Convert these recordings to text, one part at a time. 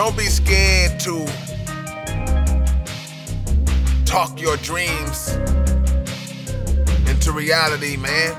Don't be scared to talk your dreams into reality, man.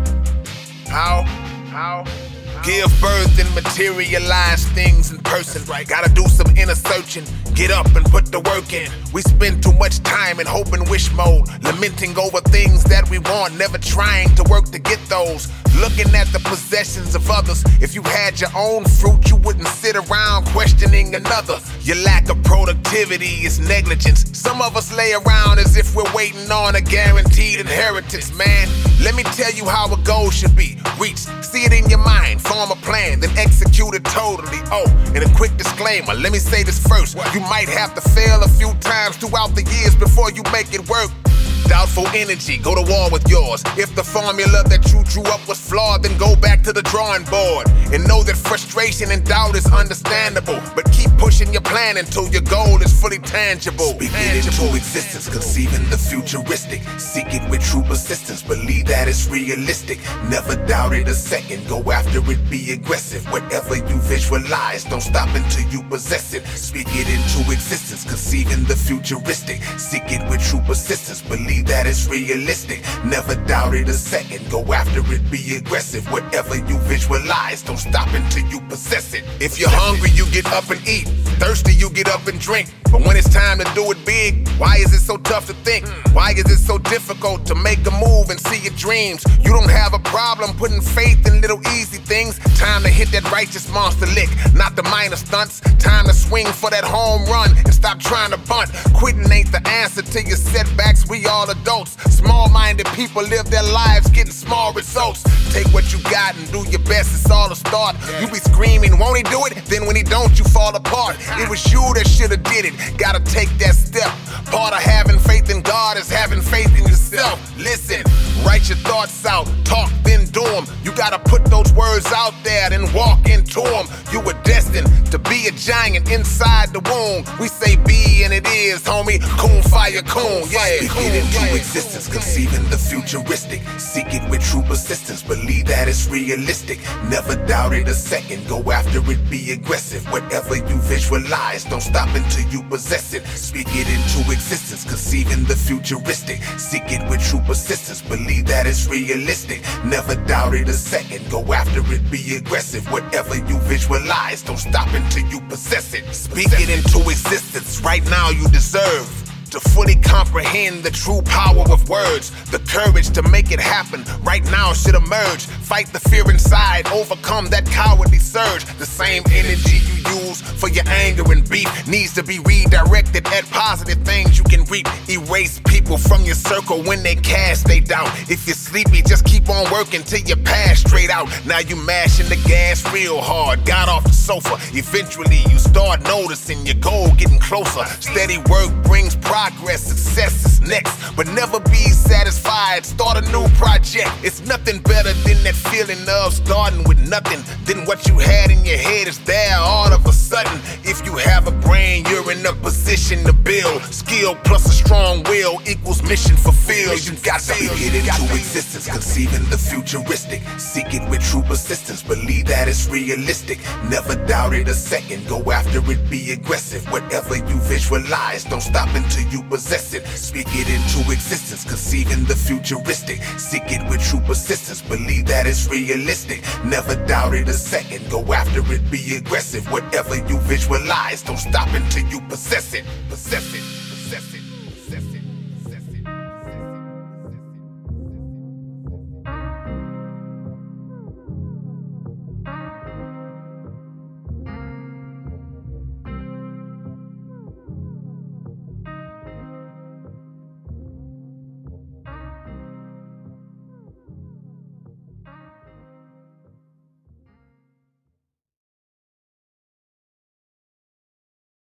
How? Give birth and materialize things in person, right? Gotta do some inner searching, get up and put the work in. We spend too much time in hope and wish mode, lamenting over things that we want, never trying to work to get those. Looking at the possessions of others. If you had your own fruit, you wouldn't sit around questioning another. Your lack of productivity is negligence. Some of us lay around as if we're waiting on a guaranteed inheritance, man. Let me tell you how a goal should be reached. See it in your mind, form a plan, then execute it totally. Oh, and a quick disclaimer, let me say this first. You might have to fail a few times throughout the years before you make it work. Doubtful energy, go to war with yours. If the formula that you drew up was flawed, then go back to the drawing board. And know that frustration and doubt is understandable, but keep pushing your plan until your goal is fully tangible. Speak it into existence, conceiving the futuristic. Seek it with true persistence, believe that it's realistic. Never doubt it a second, go after it, be aggressive. Whatever you visualize, don't stop until you possess it. Speak it into existence, conceiving the futuristic. Seek it with true persistence, believe that it's realistic. Never doubt it a second, go after it, be aggressive. Whatever you visualize, don't stop until you possess it. If you're hungry, you get up and eat. Thirsty, you get up and drink. But when it's time to do it big, why is it so tough to think? Why is it so difficult to make a move and see your dreams? You don't have a problem putting faith in little easy things. Time to hit that righteous monster lick, not the minor stunts. Time to swing for that home run and stop trying to bunt. Quitting ain't the answer to your setbacks, we all adults. Small-minded people live their lives getting small results. Take what you got and do your best, it's all a start. You be screaming, won't he do it? Then when he don't, you fall apart. It was you that should've did it, gotta take that step. Part of having faith in God is having faith in yourself. Listen, write your thoughts out, talk then do them. You gotta put those words out there, then walk into them. You were destined to be a giant inside the womb. We say be and it is, homie. Coon fire coon, yeah. Speak it into existence, conceiving the futuristic. Seek it with true persistence, believe that it's realistic. Never doubt it a second, go after it, be aggressive. Whatever you visualize, don't stop until you possess it. Speak it into existence, conceiving the futuristic. Seek it with true persistence, believe that it's realistic. Never doubt it a second, go after it, be aggressive. Whatever you visualize, don't stop until you possess it. Speak it into existence, right now you deserve to fully comprehend the true power of words. The courage to make it happen right now should emerge. Fight the fear inside, overcome that cowardly surge. The same energy you use for your anger and beef needs to be redirected at positive things you can reap. Erase people from your circle when they cast they doubt. If you're sleepy, just keep on working till you pass straight out. Now you mashing the gas real hard, got off the sofa. Eventually you start noticing your goal getting closer. Steady work brings progress, success is next. But never be satisfied, start a new project. It's nothing better than that feeling of starting with nothing. Then what you had in your head is there all of a sudden. If you have a brain, you're in a position to build. Skill plus a strong will equals mission fulfilled. You got to Speak it into existence, conceiving the futuristic. Seek it with true persistence, believe that it's realistic. Never doubt it a second, go after it, be aggressive. Whatever you visualize, don't stop until you possess it. Speak it into existence, conceiving the futuristic. Seek it with true persistence, believe that it's realistic. Never doubt it a second, go after it, be aggressive. Whatever you visualize, don't stop until you possess it. Possess it.